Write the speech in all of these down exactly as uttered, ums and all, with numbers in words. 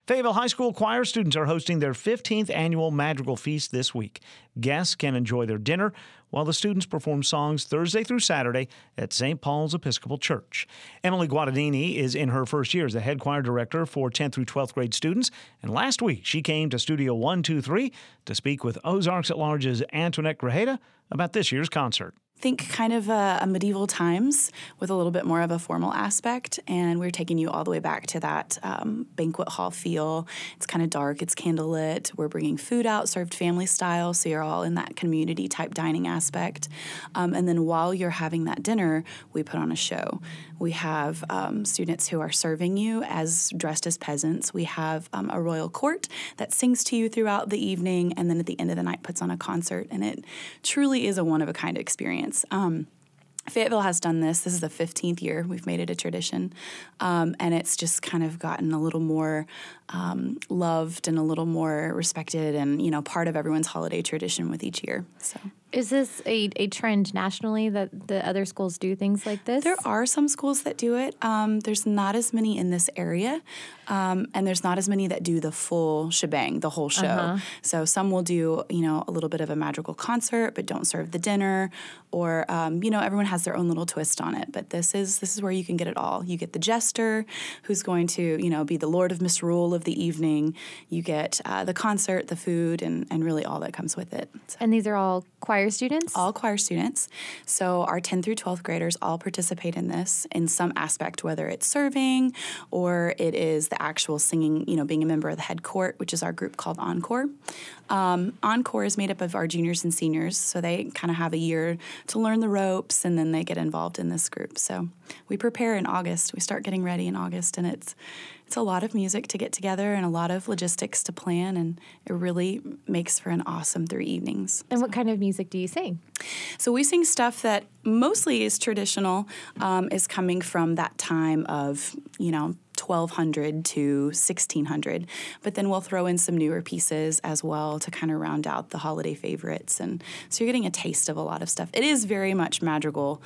Fayetteville High School choir students are hosting their fifteenth annual Madrigal Feast this week. Guests can enjoy their dinner while the students perform songs Thursday through Saturday at Saint Paul's Episcopal Church. Emily Guadagnini is in her first year as the head choir director for tenth through twelfth grade students, and last week she came to Studio one two three to speak with Ozarks at Large's Antoinette Grajeda about this year's concert. Think kind of a, a medieval times with a little bit more of a formal aspect, and we're taking you all the way back to that um, banquet hall feel. It's kind of dark, it's candlelit. We're bringing food out, served family style, so you're all in that community type dining aspect. Um, and then while you're having that dinner, we put on a show. We have um, students who are serving you as dressed as peasants. We have um, a royal court that sings to you throughout the evening, and then at the end of the night puts on a concert, and it truly is a one-of-a-kind experience. Um, Fayetteville has done this. This is the fifteenth year we've made it a tradition, um, and it's just kind of gotten a little more um, loved and a little more respected and, you know, part of everyone's holiday tradition with each year. So. Is this a, a trend nationally that the other schools do things like this? There are some schools that do it. Um, there's not as many in this area, um, and there's not as many that do the full shebang, the whole show. Uh-huh. So some will do, you know, a little bit of a madrigal concert, but don't serve the dinner, or um, you know, everyone has their own little twist on it. But this is this is where you can get it all. You get the jester, who's going to, you know, be the Lord of Misrule of the evening. You get uh, the concert, the food, and and really all that comes with it. So. And these are all choir students? All choir students. So our tenth through twelfth graders all participate in this in some aspect, whether it's serving or it is the actual singing, you know, being a member of the head court, which is our group called Encore. Um, Encore is made up of our juniors and seniors, so they kind of have a year to learn the ropes, and then they get involved in this group. So we prepare in August. We start getting ready in August, and it's it's a lot of music to get together and a lot of logistics to plan, and it really makes for an awesome three evenings. And what kind of music do you sing? So we sing stuff that mostly is traditional, um, is coming from that time of, you know, twelve hundred to sixteen hundred, but then we'll throw in some newer pieces as well to kind of round out the holiday favorites. And so you're getting a taste of a lot of stuff. It is very much madrigal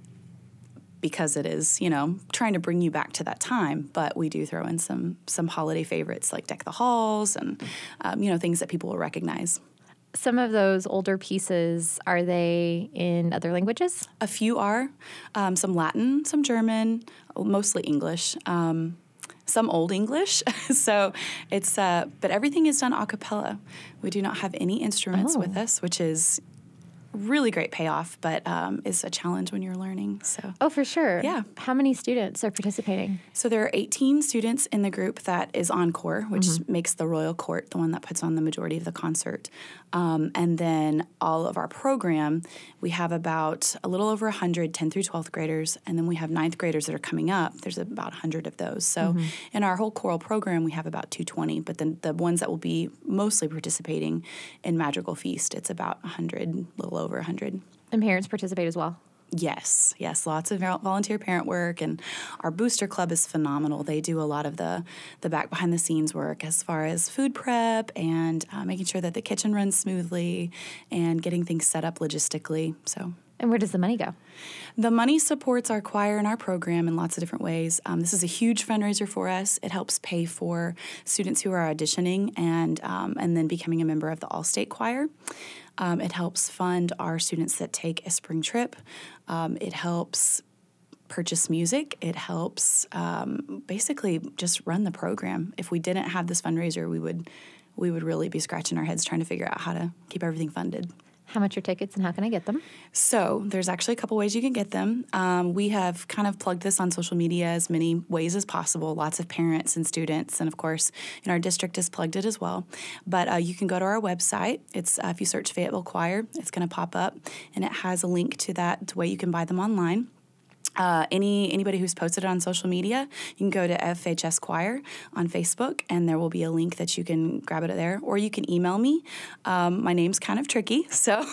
because it is, you know, trying to bring you back to that time, but we do throw in some some holiday favorites like Deck the Halls and, um, you know, things that people will recognize. Some of those older pieces, are they in other languages? A few are. Um, some Latin, some German, mostly English. Um, some Old English. so it's, uh, but everything is done a cappella. We do not have any instruments oh. with us, which is really great payoff, but um, is a challenge when you're learning. So oh, for sure. Yeah. How many students are participating? So there are eighteen students in the group that is Encore, which mm-hmm. makes the Royal Court the one that puts on the majority of the concert. Um, and then all of our program, we have about a little over one hundred tenth through twelfth graders, and then we have ninth graders that are coming up. There's about one hundred of those. So mm-hmm. in our whole choral program, we have about two hundred twenty, but then the ones that will be mostly participating in Madrigal Feast, it's about one hundred, a little over one hundred. And parents participate as well? Yes, yes, lots of volunteer parent work, and our booster club is phenomenal. They do a lot of the, the back behind the scenes work as far as food prep and uh, making sure that the kitchen runs smoothly and getting things set up logistically. So. And where does the money go? The money supports our choir and our program in lots of different ways. Um, this is a huge fundraiser for us. It helps pay for students who are auditioning and um, and then becoming a member of the All-State Choir. Um, it helps fund our students that take a spring trip. Um, it helps purchase music. It helps um, basically just run the program. If we didn't have this fundraiser, we would we would really be scratching our heads trying to figure out how to keep everything funded. How much are tickets and how can I get them? So there's actually a couple ways you can get them. Um, we have kind of plugged this on social media as many ways as possible. Lots of parents and students, and of course, in our district has plugged it as well. But uh, you can go to our website. It's uh, if you search Fayetteville Choir, it's going to pop up, and it has a link to that to way you can buy them online. Uh, any anybody who's posted it on social media, you can go to F H S Choir on Facebook, and there will be a link that you can grab it there, or you can email me. Um, my name's kind of tricky, so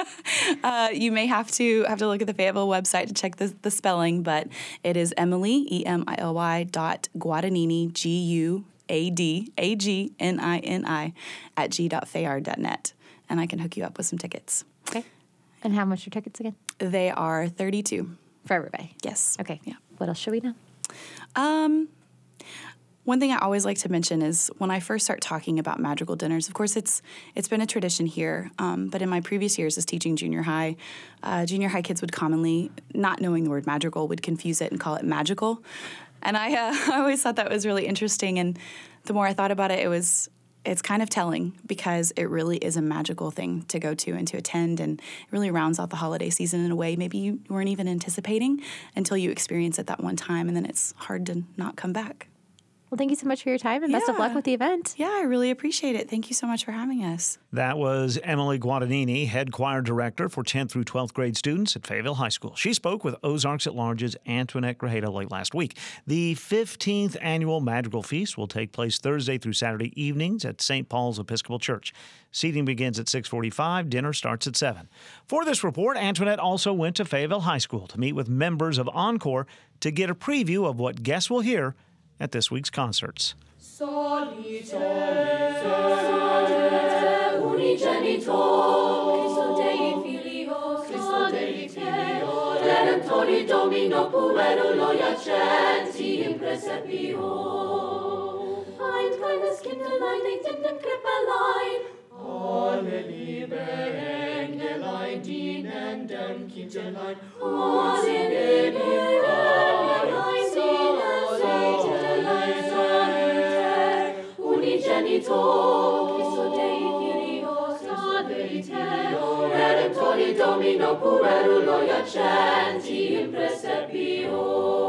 uh, you may have to have to look at the Fayetteville website to check the, the spelling, but it is Emily, E M I L Y dot Guadagnini, G U A D A G N I N I, at g dot fayard dot net, and I can hook you up with some tickets. Okay. And how much are tickets again? They are thirty-two. For everybody? Yes. Okay. Yeah. What else should we know? Um, One thing I always like to mention is when I first start talking about madrigal dinners, of course, it's it's been a tradition here, um, but in my previous years as teaching junior high, uh, junior high kids would commonly, not knowing the word madrigal, would confuse it and call it magical. And I, uh, I always thought that was really interesting, and the more I thought about it, it was it's kind of telling because it really is a magical thing to go to and to attend, and it really rounds out the holiday season in a way maybe you weren't even anticipating until you experience it that one time, and then it's hard to not come back. Well, thank you so much for your time, and best Yeah. of luck with the event. Yeah, I really appreciate it. Thank you so much for having us. That was Emily Guadagnini, head choir director for tenth through twelfth grade students at Fayetteville High School. She spoke with Ozarks at Large's Antoinette Grajeda late last week. The fifteenth annual Madrigal Feast will take place Thursday through Saturday evenings at Saint Paul's Episcopal Church. Seating begins at six forty-five. Dinner starts at seven. For this report, Antoinette also went to Fayetteville High School to meet with members of Encore to get a preview of what guests will hear at this week's concerts. Solite, solite, unigenito, Christo Dei Filio, Christo Dei Filio, Redemptori Domino puerulo iacenti in praesepio. Ein kleines Kinderlein liegt in dem Krippelein, alle liebe Engelein dienen dem Kindlein, alle liebe Engelein dienen Unigenito, Christo Dei Filio, Christo Dei Filio, Redemptori Domino puerulo iacenti in praesepio.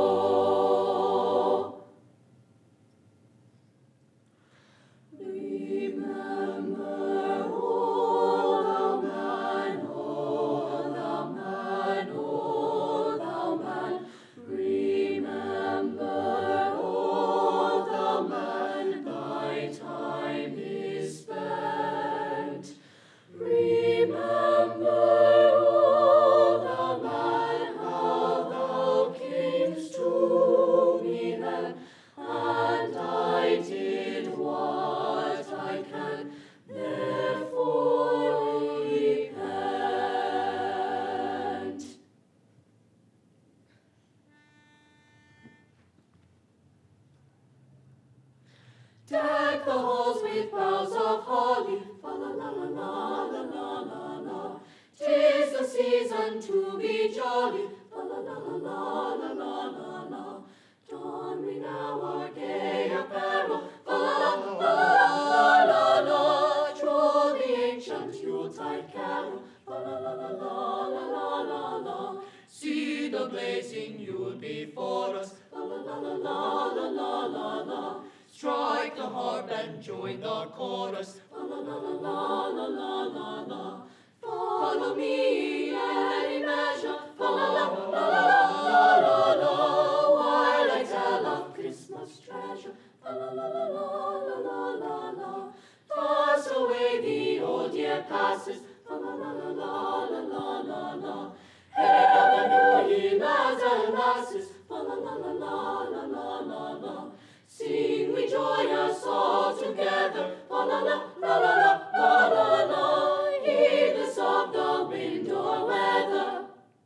Deck the halls with boughs of holly, fa la la la la la la la la. 'Tis the season to be jolly, fa la la la la la la la la. Don we now our gay apparel, fa la la la la la la. Troll the ancient Yuletide carol, fa la la la la la la la la. See the blazing Yule before us, fa la la la la la la la la. Strike the harp and join the chorus, la la la la la la la la la. Follow me in any measure, la la la la la la la. While I tell of Christmas treasure, la la la la la la la la. Toss away the old year passes, la la la la la la la la. Hail the new ye lads and lasses, la la la la la la la la. Sing we joyous all together, la la la la la la la la. Heedless of the wind or weather,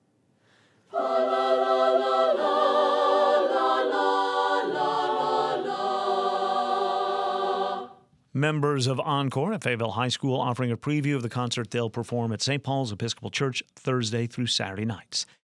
la la la la la la la la la. Members of Encore at Fayetteville High School offering a preview of the concert they'll perform at Saint Paul's Episcopal Church Thursday through Saturday nights.